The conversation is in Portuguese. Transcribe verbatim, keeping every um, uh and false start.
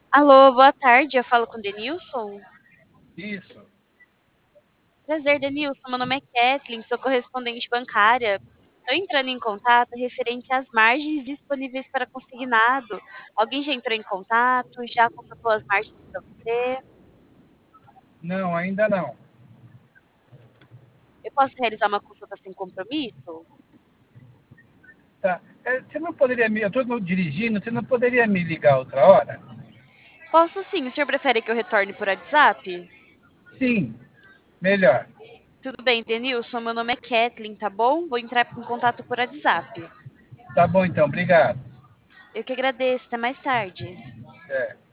Alô, boa tarde. Eu falo com o Denilson. Isso. Prazer, Denilson. Meu nome é Kathleen, sou correspondente bancária. Estou entrando em contato referente às margens disponíveis para consignado. Alguém já entrou em contato? Já contatou as margens para você? Não, ainda não. Eu posso realizar uma consulta sem compromisso? Tá. É, você não poderia me. Eu estou dirigindo, você não poderia me ligar outra hora? Posso sim. O senhor prefere que eu retorne por WhatsApp? Sim, melhor. Tudo bem, Denilson. Meu nome é Kathleen, tá bom? Vou entrar em contato por WhatsApp. Tá bom então, obrigado. Eu que agradeço. Até mais tarde. É.